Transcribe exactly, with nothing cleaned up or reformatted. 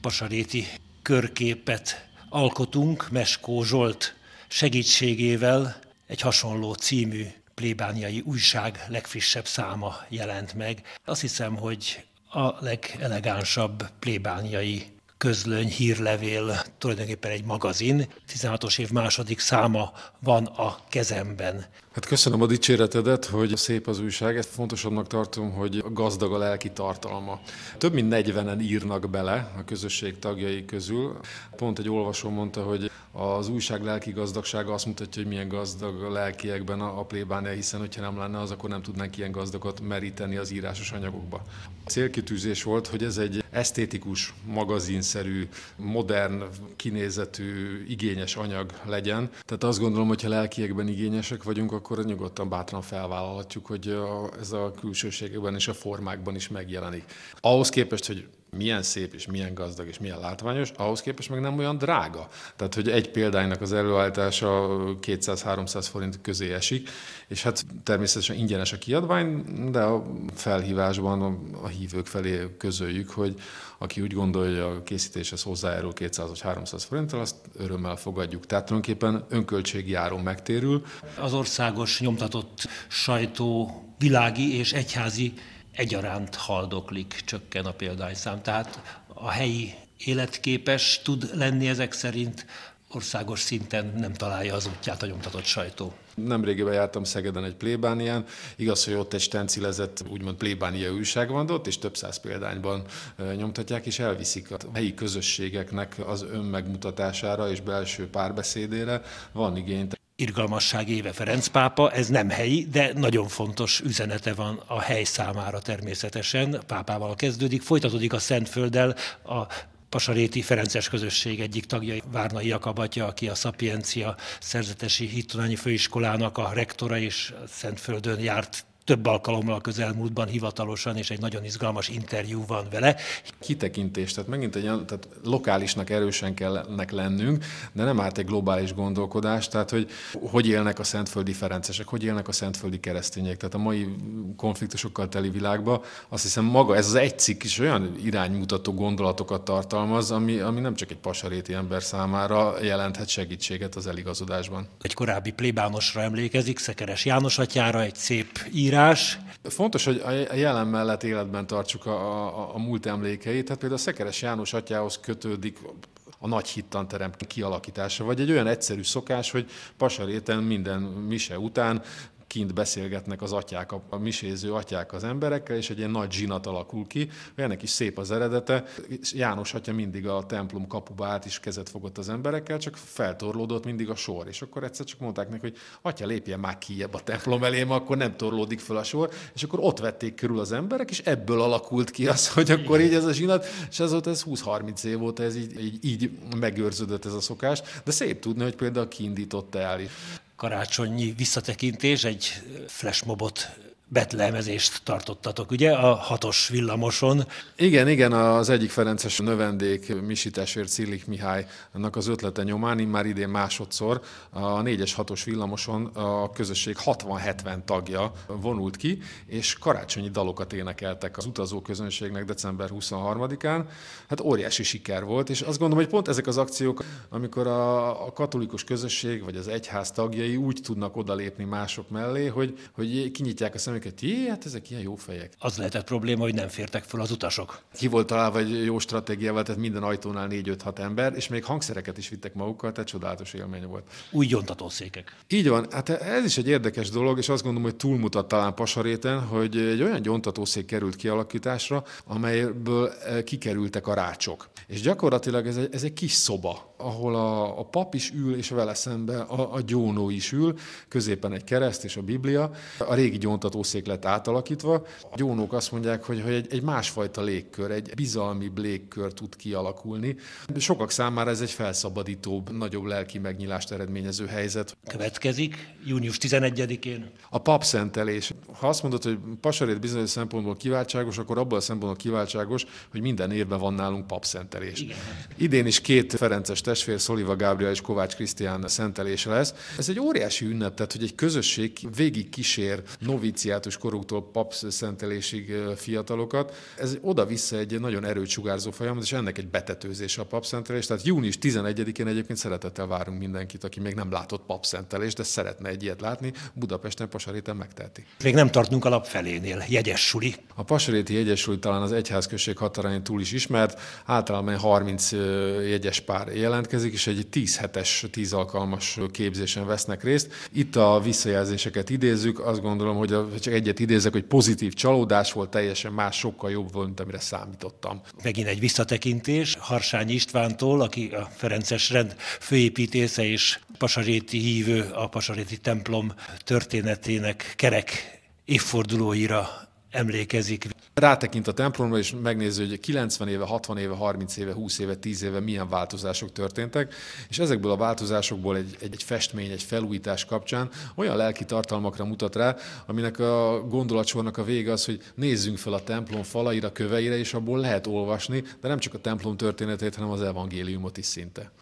pasaréti körképet alkotunk Meskó Zsolt segítségével. Egy hasonló című plébániai újság legfrissebb száma jelent meg. Azt hiszem, hogy a legelegánsabb plébániai közlöny, hírlevél, tulajdonképpen egy magazin. tizenhatos év második száma van a kezemben. Hát köszönöm a dicséretedet, hogy szép az újság. Ezt fontosabbnak tartom, hogy gazdag a lelki tartalma. Több mint negyvenen írnak bele a közösség tagjai közül. Pont egy olvasó mondta, hogy az újság lelki gazdagsága azt mutatja, hogy milyen gazdag a lelkiekben a plébánia, hiszen hogyha nem lenne az, akkor nem tudnánk ilyen gazdagot meríteni az írásos anyagokba. A célkitűzés volt, hogy ez egy esztétikus, magazinszerű, modern, kinézetű, igényes anyag legyen. Tehát azt gondolom, hogy ha lelkiekben igényesek vagyunk, akkor nyugodtan bátran felvállalhatjuk, hogy a, ez a külsőségekben és a formákban is megjelenik. Ahhoz képest, hogy milyen szép és milyen gazdag és milyen látványos, ahhoz képest meg nem olyan drága. Tehát, hogy egy példánynak az előállítása kétszáz-háromszáz forint közé esik, és hát természetesen ingyenes a kiadvány, de a felhívásban a hívők felé közöljük, hogy aki úgy gondolja, hogy a készítéshez hozzájárul kétszáz vagy háromszáz forinttal, azt örömmel fogadjuk. Tehát tulajdonképpen önköltségi áron megtérül. Az országos nyomtatott sajtó világi és egyházi egyaránt haldoklik, csökken a példányszám. Tehát a helyi életképes tud lenni ezek szerint, országos szinten nem találja az útját a nyomtatott sajtó. Nemrégiben jártam Szegeden egy plébánián, igaz, hogy ott egy stencilezett, úgymond plébániai újság van, de ott is több száz példányban nyomtatják, és elviszik a helyi közösségeknek az önmegmutatására és belső párbeszédére van igényt. Irgalmasság éve Ferenc pápa, ez nem helyi, de nagyon fontos üzenete van a hely számára természetesen. Pápával kezdődik, folytatódik a Szentfölddel, a pasaréti ferences közösség egyik tagja, Várnai Jakab atya, aki a Szapiencia Szerzetesi Hittudományi Főiskolának a rektora, és Szentföldön járt több alkalommal a közelmúltban hivatalosan, és egy nagyon izgalmas interjú van vele. Kitekintés, tehát megint egy tehát lokálisnak erősen kellnek lennünk, de nem árt egy globális gondolkodás, tehát hogy hogy élnek a szentföldi ferencesek, hogy élnek a szentföldi keresztények. Tehát a mai konfliktusokkal teli világban azt hiszem maga, ez az egy cikk is olyan iránymutató gondolatokat tartalmaz, ami, ami nem csak egy pasaréti ember számára jelenthet segítséget az eligazodásban. Egy korábbi plébánosra emlékezik, Szekeres János atyára, egy szép írás. Fontos, hogy a jelen mellett életben tartsuk a, a, a múlt emlékeit. Tehát például a Szekeres János atyához kötődik a nagy hittanterem kialakítása, vagy egy olyan egyszerű szokás, hogy pasaréten minden mise után kint beszélgetnek az atyák, a miséző atyák az emberekkel, és egy ilyen nagy zsinat alakul ki. Ennek is szép az eredete. János atya mindig a templom kapuba át is kezet fogott az emberekkel, csak feltorlódott mindig a sor. És akkor egyszer csak mondták neki, hogy atya, lépjen már kijebb a templom elé, akkor nem torlódik fel a sor. És akkor ott vették körül az emberek, és ebből alakult ki az, hogy akkor így ez a zsinat, és azóta ez húsz-harminc év óta ez így, így, így megőrződött ez a szokás. De szép tudni, hogy például kiindította el is. Karácsonyi visszatekintés, egy flashmobot, betlehemezést tartottatok, ugye, a hatos villamoson. Igen, igen, az egyik ferences növendék, Misi testvér, Cillik Mihály, annak az ötlete nyomán, immár idén másodszor a négyes hatos villamoson a közösség hatvan-hetven tagja vonult ki, és karácsonyi dalokat énekeltek az utazó közönségnek december huszonharmadikán. Hát óriási siker volt, és azt gondolom, hogy pont ezek az akciók, amikor a, a katolikus közösség vagy az egyház tagjai úgy tudnak odalépni mások mellé, hogy, hogy kinyitják a szemüket, jé, hát ezek ilyen jó fejek. Az lehetett probléma, hogy nem fértek fel az utasok. Ki volt találva egy jó stratégiával, tehát minden ajtónál négy-öt-hat ember, és még hangszereket is vittek magukkal, tehát csodálatos élmény volt. Új gyontatószékek. Így van, hát ez is egy érdekes dolog, és azt gondolom, hogy túlmutat talán Pasaréten, hogy egy olyan gyontatószék került kialakításra, amelyből kikerültek a rácsok. És gyakorlatilag ez egy, ez egy kis szoba, ahol a, a pap is ül, és vele szemben a, a gyónó is ül, középen egy kereszt és a Biblia. A régi gyóntatószék lett átalakítva. A gyónók azt mondják, hogy, hogy egy, egy másfajta légkör, egy bizalmi légkör tud kialakulni. Sokak számára ez egy felszabadítóbb, nagyobb lelki megnyilást eredményező helyzet. Következik június tizenegyedikén. A papszentelés. Ha azt mondod, hogy Pasarét bizonyos szempontból kiváltságos, akkor abban a szempontból kiváltságos, hogy minden évben van nálunk papszentelés. Igen. Idén is két ferences testvér Szoliva Gábriel és Kovács Krisztián szentelése lesz. Ez egy óriási ünnep, tehát hogy egy közösség végig kísér noviciátus koruktól papsz szentelésig fiatalokat. Ez oda-vissza egy nagyon erőt sugárzó folyamat, és ennek egy betetőzése a papszentelés. Tehát június tizenegyedikén egyébként szeretettel várunk mindenkit, aki még nem látott papszentelést, de szeretne egy ilyet látni, Budapesten, Pasaréten megteheti. Még nem tartunk a lap felénél, jegyes suli. A pasaréti jegyes suli talán az egyházközség határain túl is ismert, általában harminc jegyes pár jelentkezik, és egy tíz hetes, tíz alkalmas képzésen vesznek részt. Itt a visszajelzéseket idézzük, azt gondolom, hogy a, csak egyet idézek, hogy pozitív csalódás volt, teljesen más, sokkal jobb volt, mint amire számítottam. Megint egy visszatekintés Harsányi Istvántól, aki a ferences rend főépítésze és pasaréti hívő, a pasaréti templom történetének kerek évfordulóira emlékezik. Rátekint a templomra, és megnézi, hogy kilencven éve, hatvan éve, harminc éve, húsz éve, tíz éve milyen változások történtek, és ezekből a változásokból egy, egy, egy festmény, egy felújítás kapcsán olyan lelki tartalmakra mutat rá, aminek a gondolatsornak a vége az, hogy nézzünk fel a templom falaira, köveire, és abból lehet olvasni, de nem csak a templom történetét, hanem az evangéliumot is szinte.